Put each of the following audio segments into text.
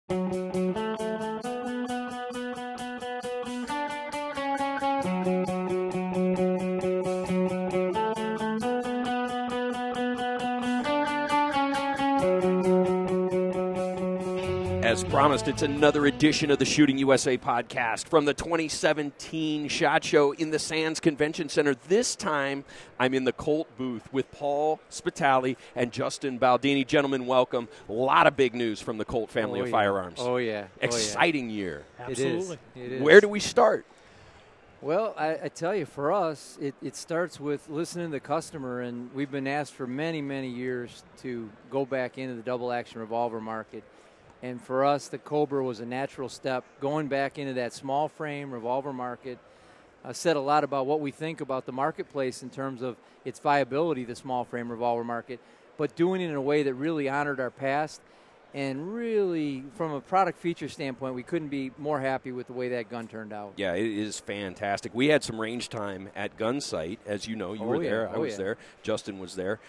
As promised, it's another edition of the Shooting USA podcast from the 2017 SHOT Show in the Sands Convention Center. This time, I'm in the Colt booth with Paul Spitali and Justin Baldini. Gentlemen, welcome. A lot of big news from the Colt family of firearms. Oh, yeah. Exciting year. Absolutely. It is. Where do we start? Well, I tell you, for us, it starts with listening to the customer, and we've been asked for many, many years to go back into the double-action revolver market. And for us, the Cobra was a natural step. Going back into that small frame revolver market said a lot about what we think about the marketplace in terms of its viability, the small frame revolver market, but doing it in a way that really honored our past. And really, from a product feature standpoint, we couldn't be more happy with the way that gun turned out. Yeah, it is fantastic. We had some range time at Gunsight. As you know, you were there. I was there. Justin was there.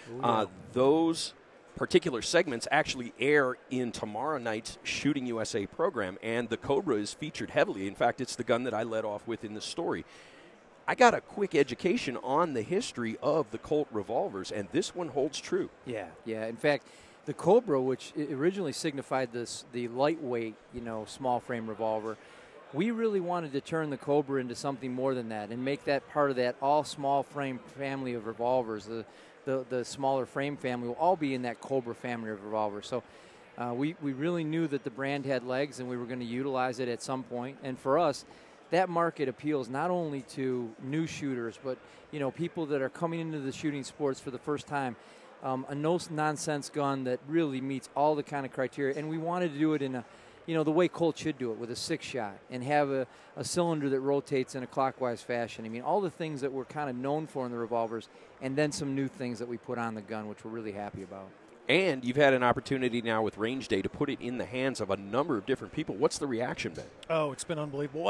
Those particular segments actually air in tomorrow night's Shooting USA program, and the Cobra is featured heavily. In fact, it's the gun that I led off with in the story. I got a quick education on the history of the Colt revolvers, and this one holds true. Yeah. In fact, the Cobra, which originally signified the lightweight, small frame revolver, we really wanted to turn the Cobra into something more than that and make that part of that all small frame family of revolvers. The smaller frame family will all be in that Cobra family of revolvers. So we really knew that the brand had legs and we were going to utilize it at some point. And for us, that market appeals not only to new shooters, but people that are coming into the shooting sports for the first time. A no-nonsense gun that really meets all the kind of criteria. And we wanted to do it in a the way Colt should do it, with a 6-shot and have a cylinder that rotates in a clockwise fashion. I mean, all the things that we're kind of known for in the revolvers, and then some new things that we put on the gun, which we're really happy about. And you've had an opportunity now with Range Day to put it in the hands of a number of different people. What's the reaction been? Oh, it's been unbelievable.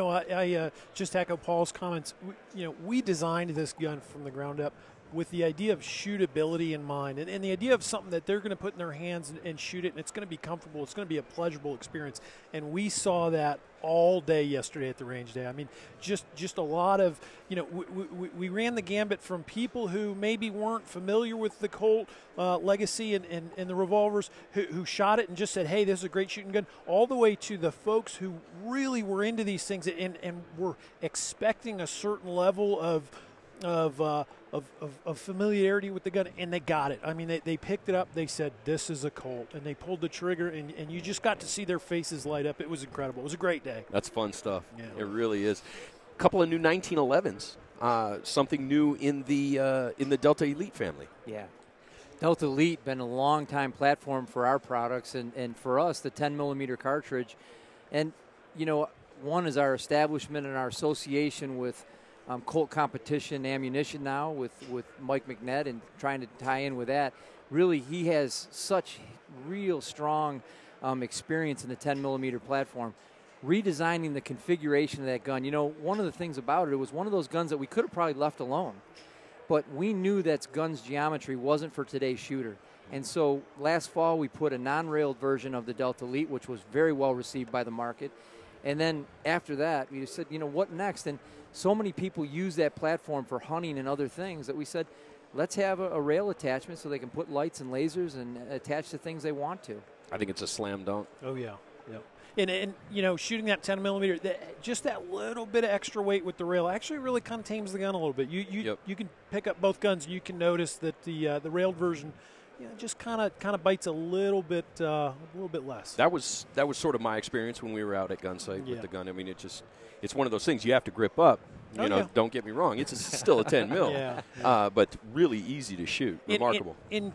I just echo Paul's comments. We designed this gun from the ground up with the idea of shootability in mind, and the idea of something that they're going to put in their hands and shoot it, and it's going to be comfortable. It's going to be a pleasurable experience. And we saw that all day yesterday at the Range Day. I mean, just a lot of, we ran the gambit from people who maybe weren't familiar with the Colt legacy and the revolvers, who shot it and just said, hey, this is a great shooting gun, all the way to the folks who really were into these things and were expecting a certain level of familiarity with the gun, and they got it. I mean, they picked it up. They said, this is a Colt, and they pulled the trigger, and you just got to see their faces light up. It was incredible. It was a great day. That's fun stuff. Yeah. It really is. A couple of new 1911s. Something new in the Delta Elite family. Yeah. Delta Elite been a long-time platform for our products, and for us, the 10-millimeter cartridge. And, one is our establishment and our association with Colt Competition Ammunition now with Mike McNett, and trying to tie in with that. Really, he has such real strong experience in the 10-millimeter platform. Redesigning the configuration of that gun. One of the things about it was one of those guns that we could have probably left alone. But we knew that gun's geometry wasn't for today's shooter. And so last fall we put a non-railed version of the Delta Elite, which was very well received by the market. And then after that, we said, what next? And so many people use that platform for hunting and other things that we said, let's have a rail attachment so they can put lights and lasers and attach the things they want to. I think it's a slam dunk. Oh, yeah. And shooting that 10-millimeter, just that little bit of extra weight with the rail actually really kind of tames the gun a little bit. You can pick up both guns, and you can notice that the railed version just kind of bites a little bit less. That was sort of my experience when we were out at Gunsight with the gun. I mean, it's one of those things you have to grip up. Don't get me wrong. It's still a 10 mil, but really easy to shoot. Remarkable. And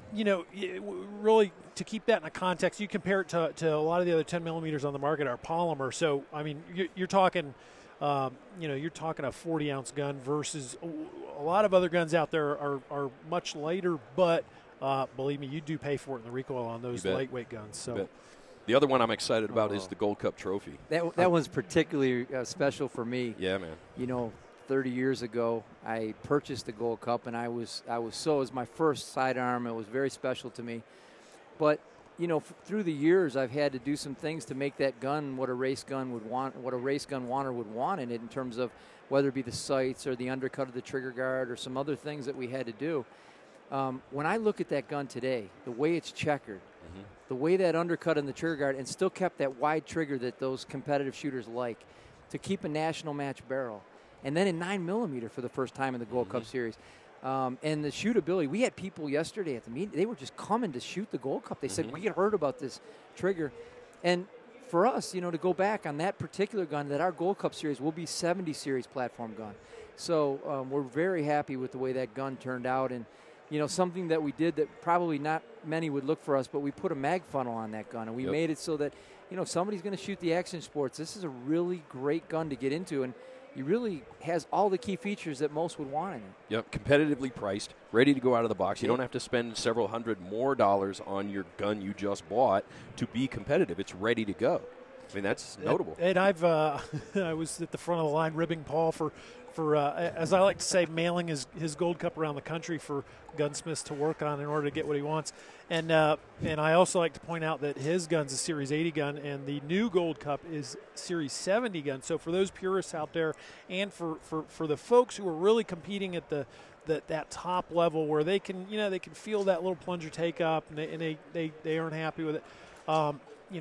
really to keep that in a context, you compare it to a lot of the other 10 millimeters on the market are polymer. So I mean, you're talking, you're talking a 40-ounce gun versus a lot of other guns out there are much lighter, but believe me, you do pay for it in the recoil on those lightweight guns. So. The other one I'm excited about is the Gold Cup trophy. That one's particularly special for me. Yeah, man. 30 years ago, I purchased the Gold Cup, and it was my first sidearm. It was very special to me. But through the years, I've had to do some things to make that gun what a race gun would want, what a race gun wanter would want in it, in terms of whether it be the sights or the undercut of the trigger guard or some other things that we had to do. When I look at that gun today, the way it's checkered, the way that undercut in the trigger guard, and still kept that wide trigger that those competitive shooters like, to keep a national match barrel, and then in 9mm for the first time in the Gold Cup Series. And the shootability, we had people yesterday at the meeting, they were just coming to shoot the Gold Cup. They said, we had heard about this trigger. And for us, to go back on that particular gun, that our Gold Cup Series will be 70 Series platform gun. So we're very happy with the way that gun turned out. And, something that we did that probably not many would look for us, but we put a mag funnel on that gun. And we made it so that, if somebody's going to shoot the action sports, this is a really great gun to get into. And he really has all the key features that most would want in it. Yep, competitively priced, ready to go out of the box. You don't have to spend several hundred more dollars on your gun you just bought to be competitive. It's ready to go. I mean, that's notable. And I've I was at the front of the line ribbing Paul for as I like to say, mailing his Gold Cup around the country for gunsmiths to work on in order to get what he wants. And I also like to point out that his gun's a Series 80 gun, and the new Gold Cup is Series 70 gun. So for those purists out there, and for the folks who are really competing at that top level where they can feel that little plunger take up, and they aren't happy with it.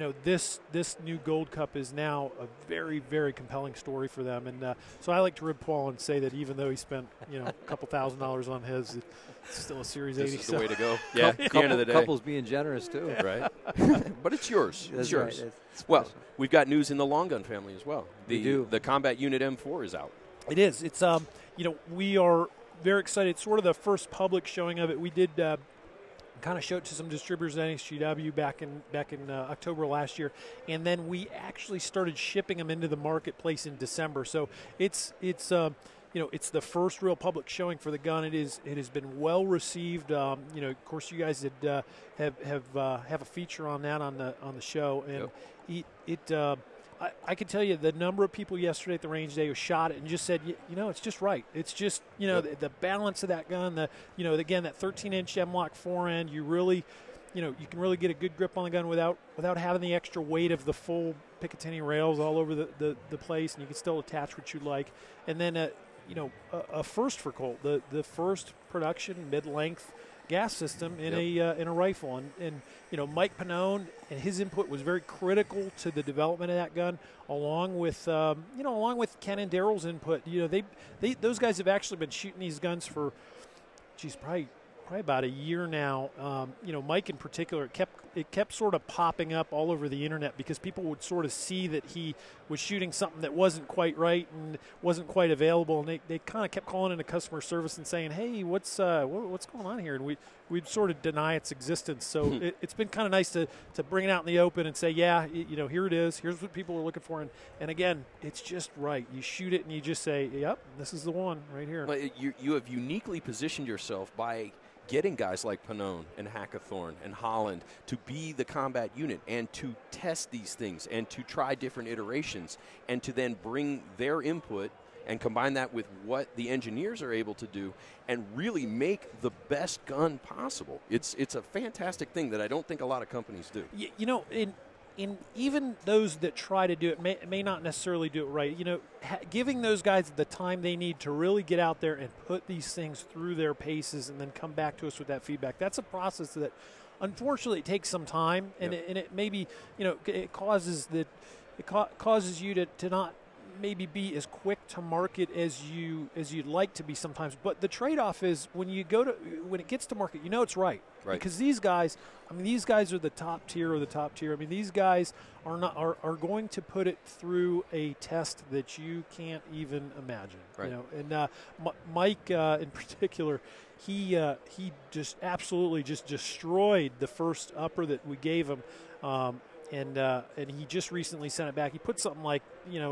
This new Gold Cup is now a very, very compelling story for them. And so I like to rib Paul and say that even though he spent, a couple $1,000s on his, it's still a Series 80. This is the way to go. Yeah, at the end of the day. Couples being generous, too. Right. But it's yours. It's yours. Right. Well, we've got news in the long gun family as well. We do. The Combat Unit M4 is out. It is. It's, we are very excited. It's sort of the first public showing of it. We did kind of showed it to some distributors at NSGW back in October last year, and then we actually started shipping them into the marketplace in December. So it's it's the first real public showing for the gun. It has been well received. Of course, you guys have a feature on that on the show, and I can tell you the number of people yesterday at the range day who shot it and just said, it's just right. It's just, the balance of that gun, again, that 13-inch M-LOK forend, you really, you can really get a good grip on the gun without having the extra weight of the full Picatinny rails all over the place, and you can still attach what you like. And then, a first for Colt, the first production mid-length gas system in a rifle, and Mike Pannone and his input was very critical to the development of that gun, along with Ken and Daryl's input. Those guys have actually been shooting these guns for probably about a year now. Mike in particular, it kept sort of popping up all over the internet because people would sort of see that he was shooting something that wasn't quite right and wasn't quite available, and they kind of kept calling into customer service and saying, "Hey, what's going on here?" And we'd sort of deny its existence. So it's been kind of nice to bring it out in the open and say, "Yeah, here it is. Here's what people are looking for." And again, it's just right. You shoot it and you just say, "Yep, this is the one right here." Well, you have uniquely positioned yourself by getting guys like Pannone and Hackathorn and Holland to be the combat unit and to test these things and to try different iterations and to then bring their input and combine that with what the engineers are able to do and really make the best gun possible. It's a fantastic thing that I don't think a lot of companies do. In even those that try to do it may not necessarily do it right. Giving those guys the time they need to really get out there and put these things through their paces and then come back to us with that feedback. That's a process that, unfortunately, takes some time, and it maybe it causes you to not maybe be as quick to market as you'd like to be sometimes. But the trade-off is when it gets to market, it's right. Because these guys are the top tier of the top tier. I mean, these guys are going to put it through a test that you can't even imagine. Right. And Mike in particular, he just absolutely just destroyed the first upper that we gave him, and he just recently sent it back. He put something like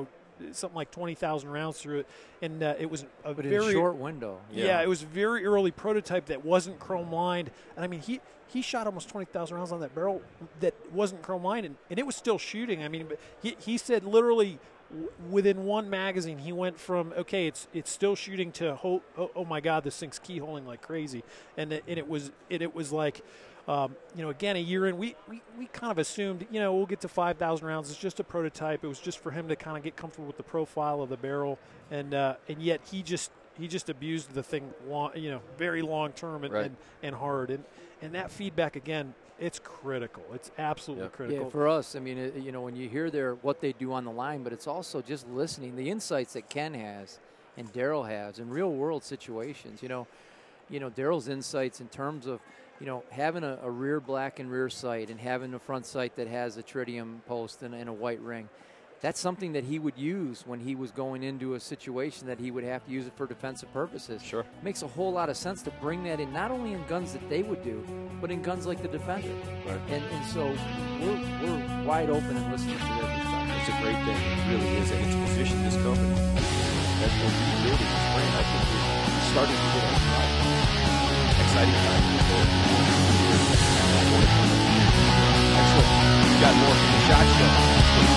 20,000 rounds through it, and it was a very short window. Yeah, it was a very early prototype that wasn't chrome lined, and I mean he shot almost 20,000 rounds on that barrel that wasn't chrome lined, and it was still shooting. I mean, but he said literally within one magazine he went from it's still shooting to oh my God, this thing's keyholing like crazy, and it was like, Again, a year in, we kind of assumed, we'll get to 5,000 rounds. It's just a prototype. It was just for him to kind of get comfortable with the profile of the barrel, and yet he just abused the thing very long term and hard, and that feedback again. It's critical. It's absolutely critical. Yeah, for us, I mean, when you hear what they do on the line, but it's also just listening. The insights that Ken has and Daryl has in real-world situations. Daryl's insights in terms of, having a rear black and rear sight and having a front sight that has a tritium post and a white ring. That's something that he would use when he was going into a situation that he would have to use it for defensive purposes. Sure. It makes a whole lot of sense to bring that in, not only in guns that they would do, but in guns like the Defender. Right. And so we're wide open and listening to their perspective. It's a great thing. It really is. And it's positioned this company. That's what we're building this brand. I think we're starting to get our stride. Exciting time. Excellent. We've got more from the SHOT Show.